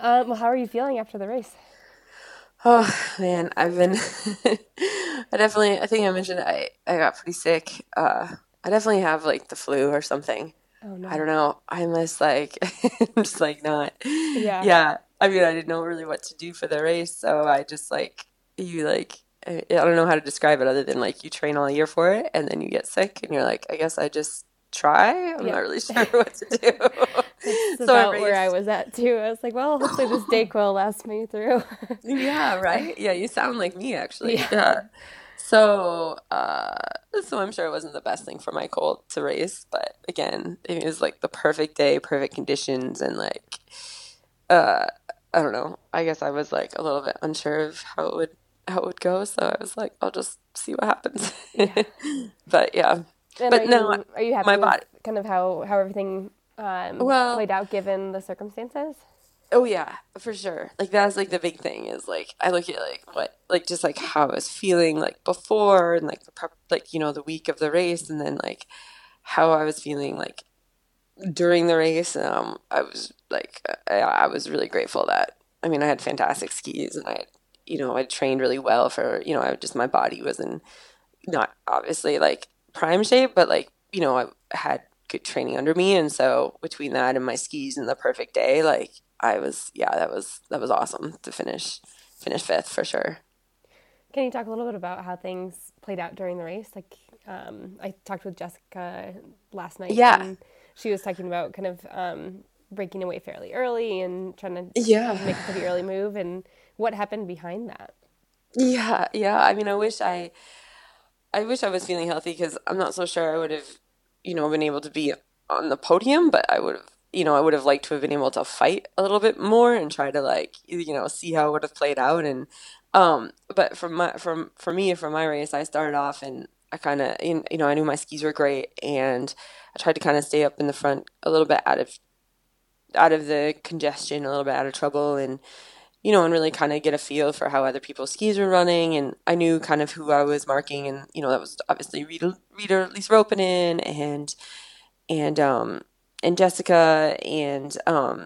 Well, how are you feeling after the race? Oh man, I've been I think I mentioned I got pretty sick. I definitely have like the flu or something. Oh I no. don't know. I'm just like I'm just like not. Yeah. Yeah. I mean, I didn't know really what to do for the race, so I just like you like I don't know how to describe it other than like you train all year for it and then you get sick and you're like, I guess I just try. I'm not Yep. really sure what to do. That's So I about where I raced. was at too. I was like, well, hopefully this Dayquil lasts me through. Yeah, right? Yeah, you sound like me actually. Yeah. Yeah. So, so I'm sure it wasn't the best thing for my cold to race, but again, it was like the perfect day, perfect conditions, and like, uh, I don't know. I guess I was like a little bit unsure of how it would go, so I was like, I'll just see what happens. Yeah. But yeah, And but no, are you happy my with body. kind of how everything Well, played out given the circumstances? oh yeah, for sure. Like that's like the big thing is like I look at like what like just like how I was feeling like before and like the prep like the week of the race and then like how I was feeling like during the race. I was like I was really grateful that I mean I had fantastic skis and I had I trained really well for I just my body was in not obviously like prime shape but like I had good training under me and so between that and my skis and the perfect day like I was yeah that was awesome to finish fifth for sure. Can you talk a little bit about how things played out during the race? Like, I talked with Jessica last night, Yeah, and she was talking about kind of breaking away fairly early and trying to yeah, make a pretty early move, and what happened behind that. yeah. I mean, I wish I was feeling healthy because I'm not so sure I would have been able to be on the podium, but I would have I would have liked to have been able to fight a little bit more and try to like see how it would have played out and but for me from my race I started off and I kind of I knew my skis were great and I tried to kind of stay up in the front a little bit out of the congestion, a little bit out of trouble, and and really kind of get a feel for how other people's skis were running. And I knew kind of who I was marking, and that was obviously Rita Lise Ropinen and and Jessica, and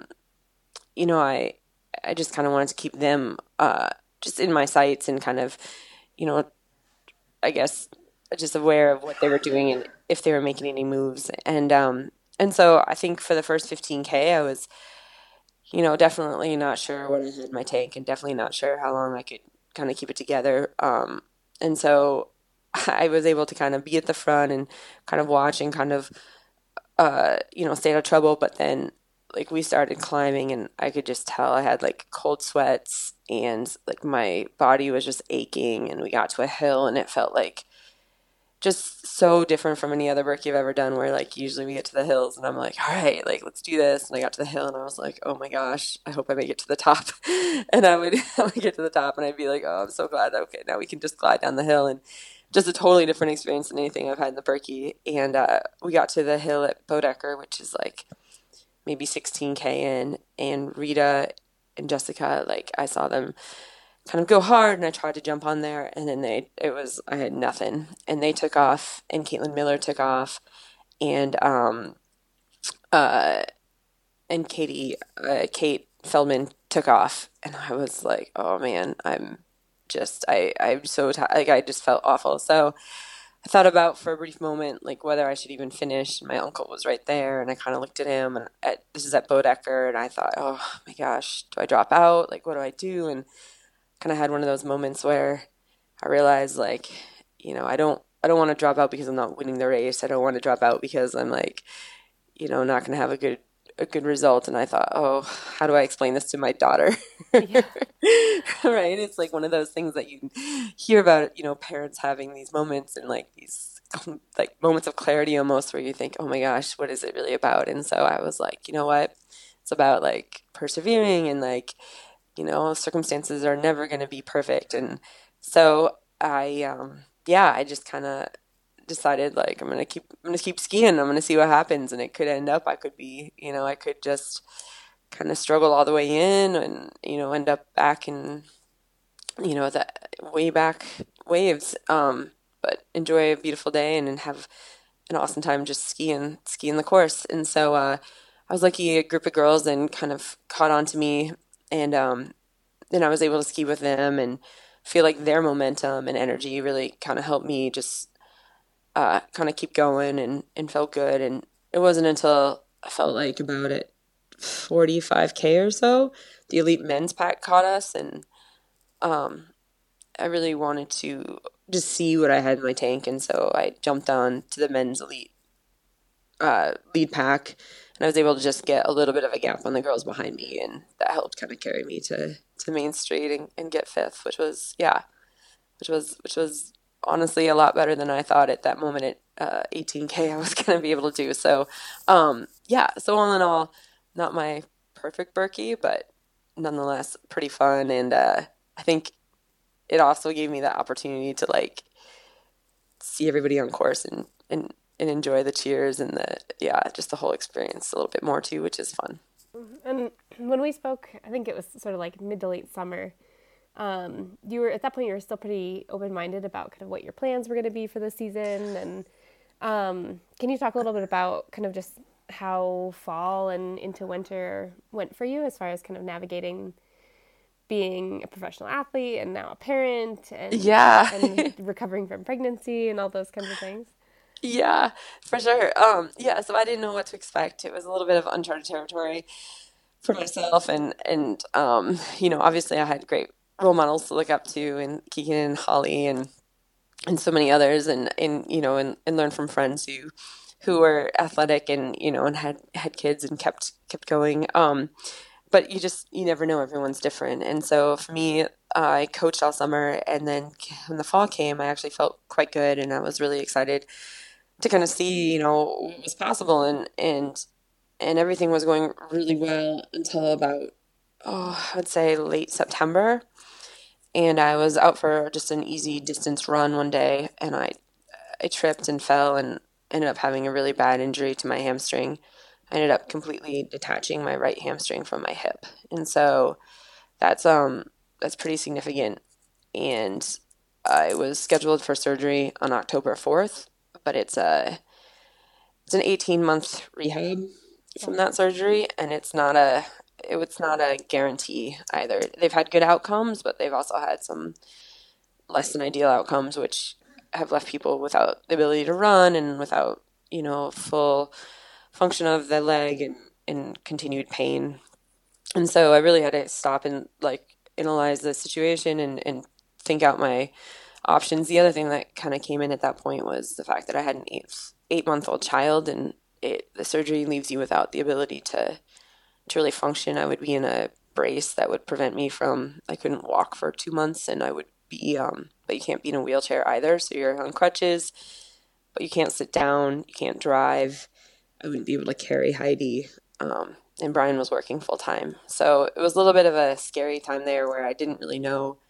I just kind of wanted to keep them just in my sights and kind of you know I guess just aware of what they were doing and if they were making any moves. And so I think for the first 15K, I was, definitely not sure what I had in my tank and definitely not sure how long I could kind of keep it together. And so I was able to kind of be at the front and kind of watch and kind of, stay out of trouble. But then, like, we started climbing and I could just tell I had like cold sweats and like my body was just aching. And we got to a hill and it felt like, just so different from any other work you've ever done where like usually we get to the hills and I'm like, all right, like let's do this. And I got to the hill and I was like, oh my gosh, I hope I make it to the top. And I would get to the top and I'd be like, oh, I'm so glad. Okay, now we can just glide down the hill and just a totally different experience than anything I've had in the Berkey. And we got to the hill at Bodecker, which is like maybe 16K in, and Rita and Jessica, like I saw them kind of go hard and I tried to jump on there and then I had nothing and they took off and Caitlin Miller took off and uh and Kate Feldman took off and I was like, oh man, I'm so tired. Like I just felt awful. So I thought about for a brief moment like whether I should even finish. My uncle was right there and I kind of looked at him and this is at Bodecker and I thought, oh my gosh, do I drop out? Like what do I do? And kind of had one of those moments where I realized like, I don't want to drop out because I'm not winning the race. I don't want to drop out because I'm like, not going to have a good result. And I thought, oh, how do I explain this to my daughter? Yeah. Right? It's like one of those things that you hear about, parents having these moments and like these like moments of clarity almost where you think, oh my gosh, what is it really about? And so I was like, you know what? It's about like persevering and like circumstances are never going to be perfect. And so yeah, I just kind of decided like I'm going to keep skiing. I'm going to see what happens. And it could end up, I could be, I could just kind of struggle all the way in and, end up back in, the way back waves. But enjoy a beautiful day and have an awesome time just skiing the course. And so, I was lucky a group of girls and kind of caught on to me and I was able to ski with them and feel like their momentum and energy really kind of helped me just kind of keep going and felt good. And it wasn't until I felt like about it 45K or so, the elite men's pack caught us, and um, I really wanted to just see what I had in my tank, and so I jumped on to the men's elite lead pack, and I was able to just get a little bit of a gap on the girls behind me, and that helped kind of carry me to Main Street and get fifth, which was honestly a lot better than I thought at that moment at 18K I was going to be able to do. So yeah, so all in all, not my perfect Berkey, but nonetheless pretty fun, and I think it also gave me the opportunity to like see everybody on course and enjoy the cheers and just the whole experience a little bit more too, which is fun. And when we spoke, I think it was sort of like mid to late summer. You were at that point. You were still pretty open-minded about kind of what your plans were going to be for the season. And can you talk a little bit about kind of just how fall and into winter went for you as far as kind of navigating being a professional athlete and now a parent Yeah. and recovering from pregnancy and all those kinds of things? Yeah, for sure. Yeah, so I didn't know what to expect. It was a little bit of uncharted territory for myself, and obviously I had great role models to look up to, and Keegan and Holly and so many others, and learn from friends who were athletic and had kids and kept going. But you never know. Everyone's different, and so for me, I coached all summer, and then when the fall came, I actually felt quite good, and I was really excited to kind of see, what was possible, and everything was going really well until about, I would say late September. And I was out for just an easy distance run one day, and I tripped and fell and ended up having a really bad injury to my hamstring. I ended up completely detaching my right hamstring from my hip. And so that's pretty significant. And I was scheduled for surgery on October 4th, but it's an 18-month rehab from that surgery, and it's not a guarantee either. They've had good outcomes, but they've also had some less than ideal outcomes, which have left people without the ability to run and without, full function of the leg and continued pain. And so I really had to stop and like analyze the situation and think out my options. The other thing that kind of came in at that point was the fact that I had an 8-month-old child, and the surgery leaves you without the ability to really function. I would be in a brace that would prevent me from. I couldn't walk for 2 months, and I would be but you can't be in a wheelchair either, so you're on crutches, but you can't sit down, you can't drive. I wouldn't be able to carry Heidi. And Brian was working full time, so it was a little bit of a scary time there where I didn't really know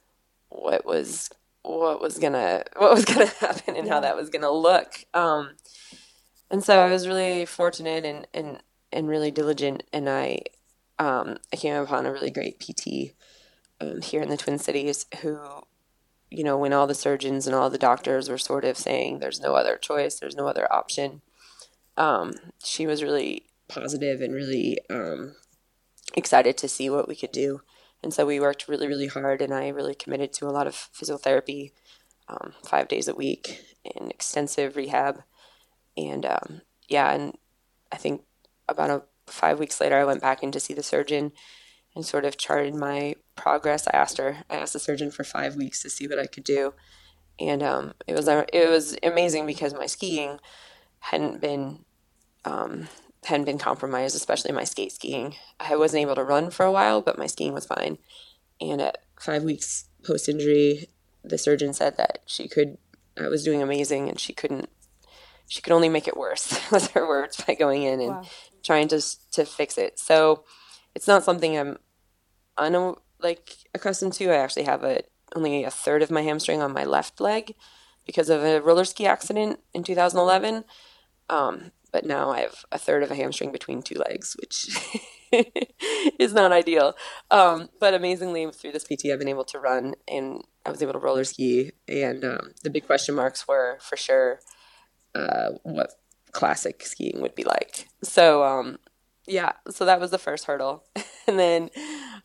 what was gonna happen and how Yeah. that was gonna look. And so I was really fortunate and really diligent, and I came upon a really great PT here in the Twin Cities who, when all the surgeons and all the doctors were sort of saying there's no other choice, there's no other option, she was really positive and really excited to see what we could do. And so we worked really, really hard, and I really committed to a lot of physiotherapy, 5 days a week, and extensive rehab. And and I think about 5 weeks later, I went back in to see the surgeon and sort of charted my progress. I asked the surgeon for 5 weeks to see what I could do, and it was amazing because my skiing hadn't been hadn't been compromised, especially my skate skiing. I wasn't able to run for a while, but my skiing was fine. And at 5 weeks post injury, the surgeon said that I was doing amazing, and she could only make it worse, was her words, by going in and Wow. trying to fix it. So it's not something like accustomed to. I actually have only a third of my hamstring on my left leg because of a roller ski accident in 2011. But now I have a third of a hamstring between two legs, which is not ideal. But amazingly, through this PT, I've been able to run, and I was able to roller ski. And the big question marks were for sure what classic skiing would be like. So so that was the first hurdle. And then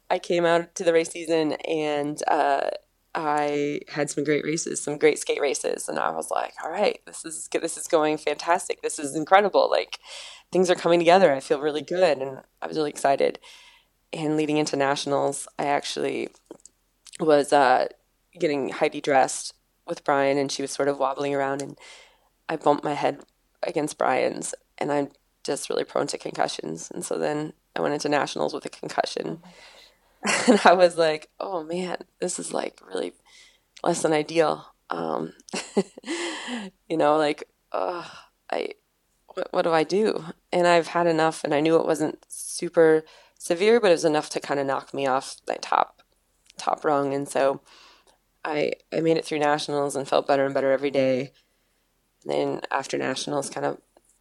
I came out to the race season and I had some great races, some great skate races, and I was like, all right, this is good. This is going fantastic. This is incredible. Like things are coming together. I feel really good, and I was really excited. And leading into nationals, I actually was getting Heidi dressed with Brian, and she was sort of wobbling around, and I bumped my head against Brian's, and I'm just really prone to concussions. And so then I went into nationals with a concussion. And I was like, oh man, this is like really less than ideal. Like, I, what do I do? And I've had enough, and I knew it wasn't super severe, but it was enough to kind of knock me off my top rung. And so I made it through nationals and felt better and better every day. And then after nationals, kind of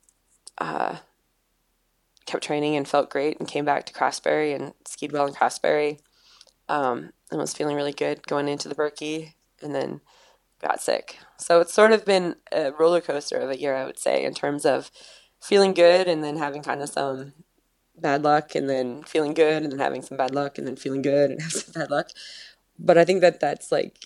kept training and felt great, and came back to Craftsbury and skied well in Craftsbury, and was feeling really good going into the Birkie, and then got sick. So it's sort of been a roller coaster of a year, I would say, in terms of feeling good and then having kind of some bad luck, and then feeling good and then having some bad luck, and then feeling good and having some bad luck. But I think that's like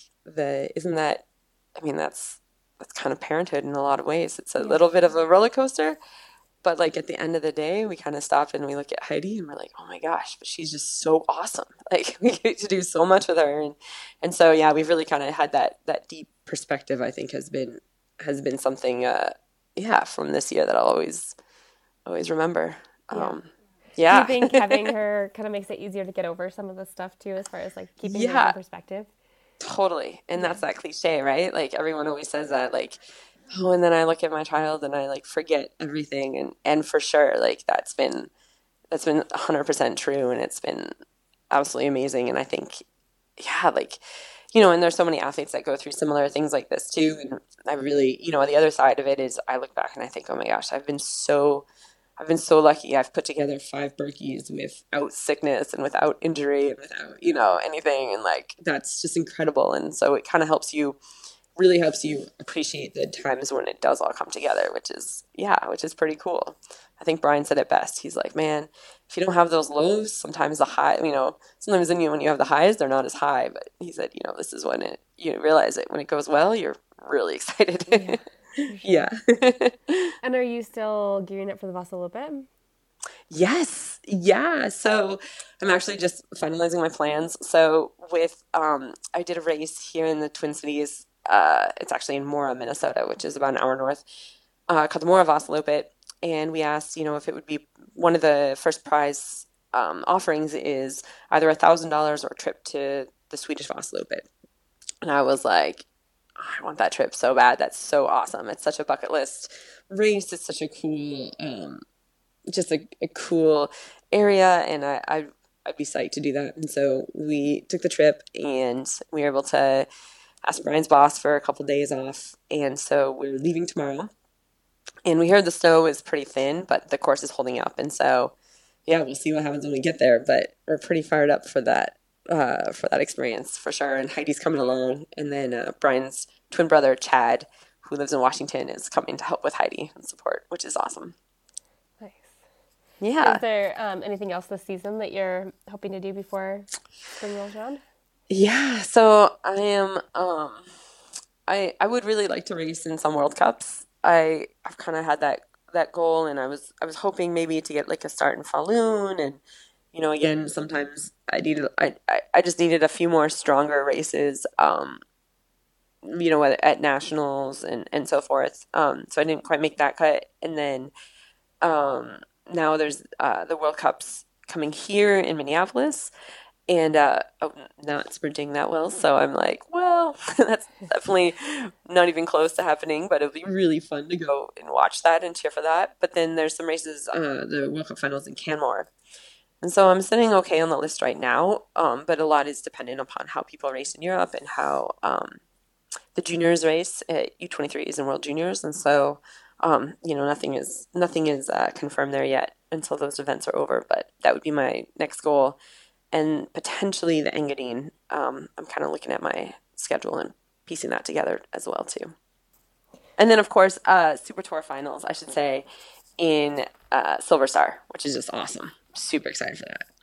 that's kind of parenthood in a lot of ways. It's a little bit of a roller coaster, but like at the end of the day, we kind of stop and we look at Heidi and we're like, oh my gosh, but she's just so awesome. Like we get to do so much with her. And so, yeah, we've really kind of had that deep perspective, I think has been something, from this year that I'll always remember. Yeah. Yeah. Do you think having her kind of makes it easier to get over some of the stuff too, as far as like keeping things in perspective? Totally. And that's that cliche, right? Like everyone always says that, like, oh, and then I look at my child and I like forget everything. And for sure, like that's been 100% true. And it's been absolutely amazing. And I think, and there's so many athletes that go through similar things like this too. And I really, the other side of it is I look back and I think, oh my gosh, I've been so lucky. I've put together 5 Birkies without sickness and without injury and without, anything. And like, that's just incredible. And so it kind of really helps you appreciate the times when it does all come together, which is pretty cool. I think Brian said it best. He's like, man, if you don't have those lows, sometimes the high, sometimes when you have the highs, they're not as high. But he said, this is when you realize it. When it goes well, you're really excited. Yeah. Yeah. And are you still gearing up for the Vasa a little bit? Yes. Yeah. So I'm actually just finalizing my plans. So I did a race here in the Twin Cities. It's actually in Mora, Minnesota, which is about an hour north, called the Mora Vasaloppet. And we asked, if it would be one of the first prize offerings is either $1,000 or a trip to the Swedish Vasaloppet. And I was like, I want that trip so bad. That's so awesome. It's such a bucket list race. It's such a cool, just a cool area. And I'd be psyched to do that. And so we took the trip and we were able to ask Brian's boss for a couple days off. And so we're leaving tomorrow. And we heard the snow is pretty thin, but the course is holding up. And so, yeah, we'll see what happens when we get there. But we're pretty fired up for that experience for sure. And Heidi's coming along. And then Brian's twin brother, Chad, who lives in Washington, is coming to help with Heidi and support, which is awesome. Nice. Yeah. Is there anything else this season that you're hoping to do before spring rolls around? Yeah. So I am, I would really like to race in some World Cups. I've kind of had that goal, and I was hoping maybe to get like a start in Falun, and again, sometimes I just needed a few more stronger races, whether at nationals and so forth. So I didn't quite make that cut, and then now there's the World Cups coming here in Minneapolis. And not sprinting that well, so I'm like, well, that's definitely not even close to happening, but it'll be really fun to go and watch that and cheer for that. But then there's some races, the World Cup finals in Canmore. And so I'm sitting okay on the list right now, but a lot is dependent upon how people race in Europe and how the juniors race at U23s and World Juniors. And so, nothing is confirmed there yet until those events are over, but that would be my next goal. And potentially the Engadine. I'm kind of looking at my schedule and piecing that together as well too. And then of course, Super Tour finals, I should say, in Silver Star, which is just awesome. Super excited for that.